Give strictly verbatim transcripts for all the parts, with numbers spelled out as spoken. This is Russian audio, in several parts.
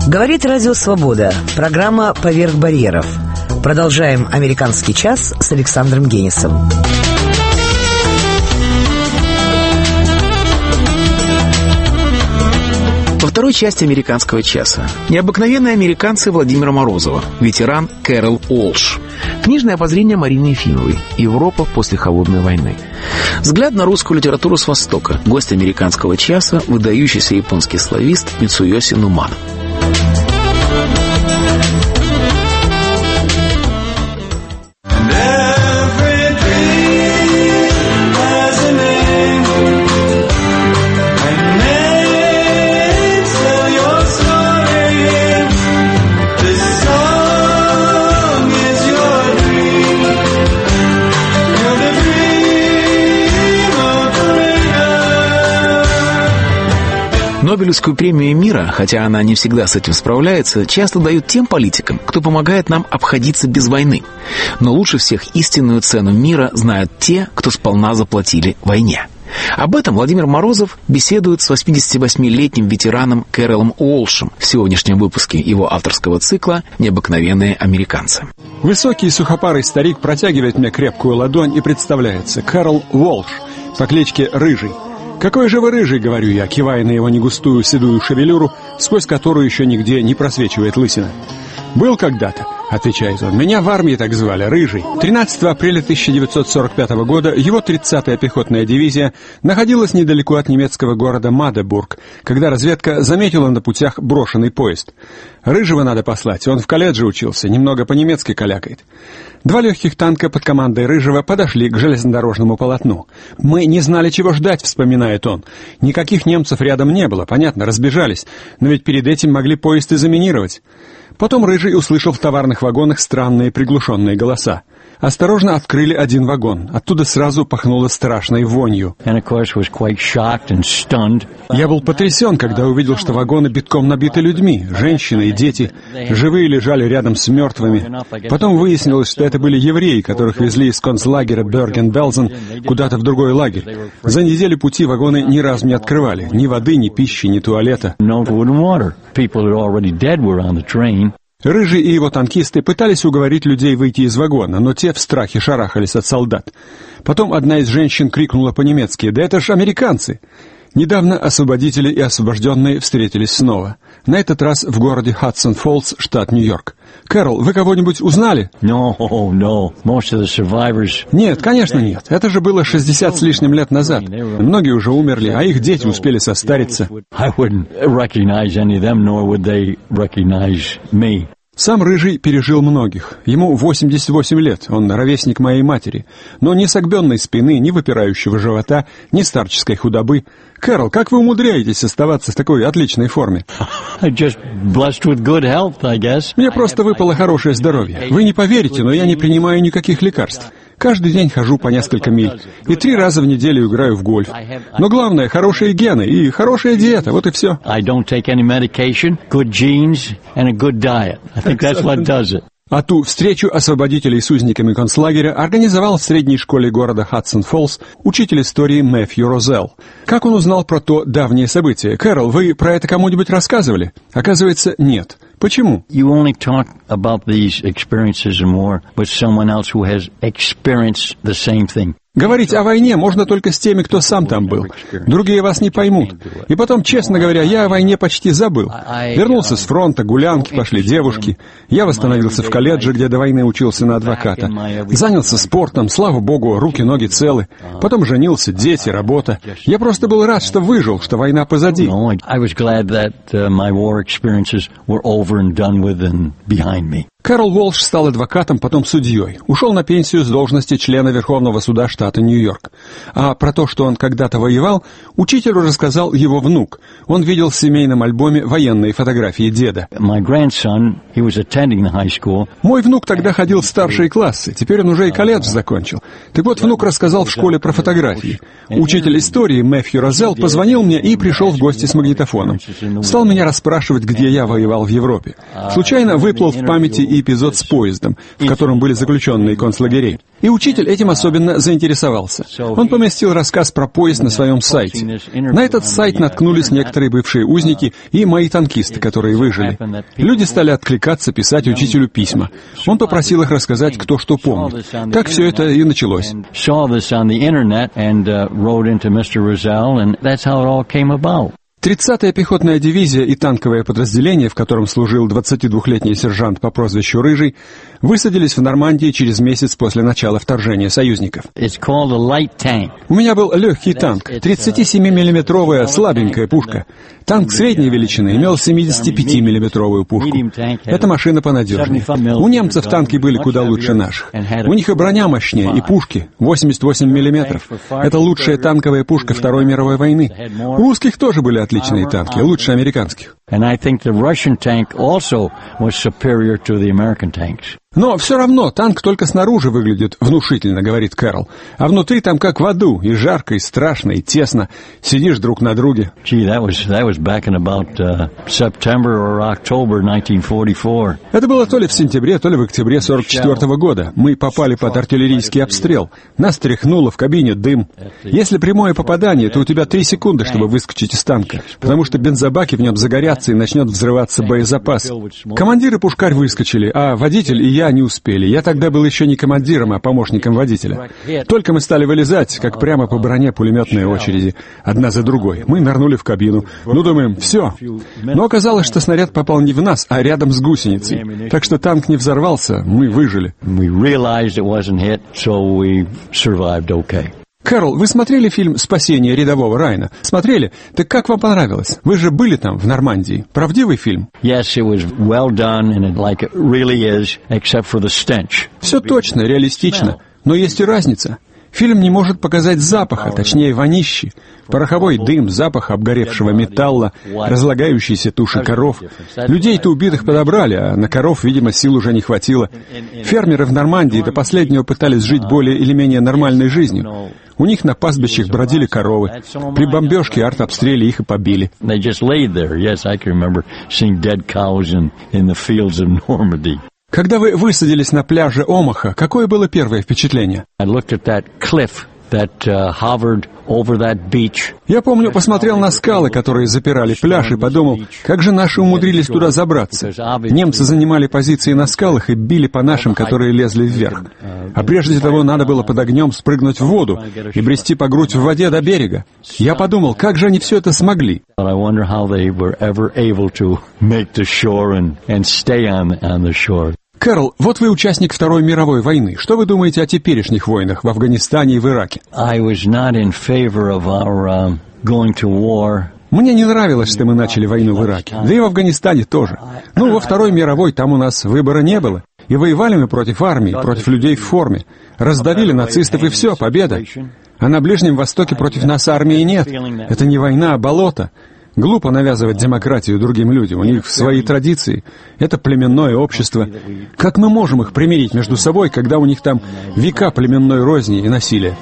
Говорит Радио Свобода. Программа «Поверх барьеров». Продолжаем «Американский час» с Александром Генисом. Во второй части «Американского часа» необыкновенные американцы Владимира Морозова, ветеран Кэрол Уолш. Книжное обозрение Марины Ефимовой. Европа после холодной войны. Взгляд на русскую литературу с Востока. Гость «Американского часа» — выдающийся японский славист Мицуёси Нумана. Нобелевскую премию мира, хотя она не всегда с этим справляется, часто дают тем политикам, кто помогает нам обходиться без войны. Но лучше всех истинную цену мира знают те, кто сполна заплатили войне. Об этом Владимир Морозов беседует с восьмидесятивосьмилетним ветераном Кэролом Уолшем в сегодняшнем выпуске его авторского цикла «Необыкновенные американцы». Высокий сухопарый старик протягивает мне крепкую ладонь и представляется. Кэрол Уолш по кличке Рыжий. «Какой же вы рыжий», — говорю я, кивая на его негустую седую шевелюру, сквозь которую еще нигде не просвечивает лысина. «Был когда-то», — отвечает он. «Меня в армии так звали, Рыжий». тринадцатого апреля тысяча девятьсот сорок пятого года его тридцатая пехотная дивизия находилась недалеко от немецкого города Мадебург, когда разведка заметила на путях брошенный поезд. «Рыжего надо послать, он в колледже учился, немного по-немецки калякает». Два легких танка под командой Рыжего подошли к железнодорожному полотну. «Мы не знали, чего ждать», — вспоминает он. «Никаких немцев рядом не было, понятно, разбежались, но ведь перед этим могли поезд и заминировать». Потом Рыжий услышал в товарных вагонах странные приглушенные голоса. Осторожно открыли один вагон. Оттуда сразу пахнуло страшной вонью. Я был потрясен, когда увидел, что вагоны битком набиты людьми, женщины и дети. Живые лежали рядом с мертвыми. Потом выяснилось, что это были евреи, которых везли из концлагеря Берген-Белзен куда-то в другой лагерь. За неделю пути вагоны ни разу не открывали. Ни воды, ни пищи, ни туалета. Рыжий и его танкисты пытались уговорить людей выйти из вагона, но те в страхе шарахались от солдат. Потом одна из женщин крикнула по-немецки: «Да это ж американцы!» Недавно освободители и освобожденные встретились снова. На этот раз в городе Хадсон-Фоллс, штат Нью-Йорк. «Кэрол, вы кого-нибудь узнали?» No, no. Most of the survivors... Нет, конечно нет. Это же было шестьдесят с лишним лет назад. Многие уже умерли, а их дети успели состариться. I wouldn't recognize any of them, nor would they recognize me. Сам Рыжий пережил многих. Ему восемьдесят восемь лет, он ровесник моей матери. Но ни согбенной спины, ни выпирающего живота, ни старческой худобы. Кэрол, как вы умудряетесь оставаться в такой отличной форме? Just blessed with good health, I guess. Мне просто выпало хорошее здоровье. Вы не поверите, но я не принимаю никаких лекарств. Каждый день хожу по несколько миль. И три раза в неделю играю в гольф. Но главное, хорошие гены и хорошая диета. Вот и все. I don't take any medication, good genes and a good diet. I think that's what does it. А ту встречу освободителей с узниками концлагеря организовал в средней школе города Хадсон-Фоллс учитель истории Мэфью Розелл. Как он узнал про то давнее событие? Кэрол, вы про это кому-нибудь рассказывали? Оказывается, нет. Почему? You only talk about these experiences and more with someone else who has experienced the same thing. Говорить о войне можно только с теми, кто сам там был. Другие вас не поймут. И потом, честно говоря, я о войне почти забыл. Вернулся с фронта, гулянки, пошли девушки. Я восстановился в колледже, где до войны учился на адвоката. Занялся спортом, слава богу, руки-ноги целы. Потом женился, дети, работа. Я просто был рад, что выжил, что война позади. Кэрол Уолш стал адвокатом, потом судьей. Ушел на пенсию с должности члена Верховного суда штата Нью-Йорк. А про то, что он когда-то воевал, учителю рассказал его внук. Он видел в семейном альбоме военные фотографии деда. My grandson, he was attending the high school. Мой внук тогда ходил в старшие классы, теперь он уже и колледж закончил. Так вот, внук рассказал в школе про фотографии. Учитель истории Мэфью Розелл позвонил мне и пришел в гости с магнитофоном. Стал меня расспрашивать, где я воевал в Европе. Случайно выплыл в памяти и эпизод с поездом, в котором были заключенные концлагерей. И учитель этим особенно заинтересовался. Он поместил рассказ про поезд на своем сайте. На этот сайт наткнулись некоторые бывшие узники и мои танкисты, которые выжили. Люди стали откликаться, писать учителю письма. Он попросил их рассказать, кто что помнит. Так все это и началось. тридцатая пехотная дивизия и танковое подразделение, в котором служил двадцатидвухлетний сержант по прозвищу Рыжий, высадились в Нормандии через месяц после начала вторжения союзников. У меня был легкий танк, тридцатисемимиллиметровая слабенькая пушка. Танк средней величины имел семидесятипятимиллиметровую пушку. Эта машина понадежнее. У немцев танки были куда лучше наших. У них и броня мощнее, и пушки восемьдесят восемь миллиметров. Это лучшая танковая пушка Второй мировой войны. У русских тоже были отличные танки, лучше американских. Но все равно танк только снаружи выглядит внушительно, говорит Кэрол. А внутри там как в аду, и жарко, и страшно, и тесно. Сидишь друг на друге. Это было то ли в сентябре, то ли в октябре сорок четвёртого года. Мы попали под артиллерийский обстрел. Нас тряхнуло, в кабине дым. Если прямое попадание, то у тебя три секунды, чтобы выскочить из танка, потому что бензобаки в нем загорятся и начнет взрываться боезапас. Командир и пушкарь выскочили, а водитель и я не успели. Я тогда был еще не командиром, а помощником водителя. Только мы стали вылезать, как прямо по броне пулеметные очереди, одна за другой. Мы нырнули в кабину. Ну, думаем, все. Но оказалось, что снаряд попал не в нас, а рядом с гусеницей. Так что танк не взорвался, мы выжили. Кэрол, вы смотрели фильм «Спасение рядового Райана»? Смотрели? Так как вам понравилось? Вы же были там, в Нормандии. Правдивый фильм? Все точно, реалистично. Но есть и разница. Фильм не может показать запаха, точнее вонищи. Пороховой дым, запах обгоревшего металла, разлагающиеся туши коров. Людей-то убитых подобрали, а на коров, видимо, сил уже не хватило. Фермеры в Нормандии до последнего пытались жить более или менее нормальной жизнью. У них на пастбищах бродили коровы. При бомбежке и артобстреле их и побили. Когда вы высадились на пляже Омаха, какое было первое впечатление? Я помню, посмотрел на скалы, которые запирали пляж, и подумал, как же наши умудрились туда забраться. Немцы занимали позиции на скалах и били по нашим, которые лезли вверх. А прежде того надо было под огнем спрыгнуть в воду и брести по грудь в воде до берега. Я подумал, как же они все это смогли. Кэрол, вот вы участник Второй мировой войны. Что вы думаете о теперешних войнах в Афганистане и в Ираке? Мне не нравилось, что мы начали войну в Ираке. Да и в Афганистане тоже. Ну, во Второй мировой там у нас выбора не было. И воевали мы против армии, против людей в форме. Раздавили нацистов, и все, победа. А на Ближнем Востоке против нас армии нет. Это не война, а болото. Глупо навязывать демократию другим людям, у них свои традиции. Это племенное общество. Как мы можем их примирить между собой, когда у них там века племенной розни и насилия?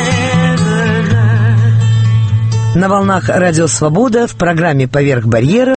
На волнах Радио Свобода в программе «Поверх барьера»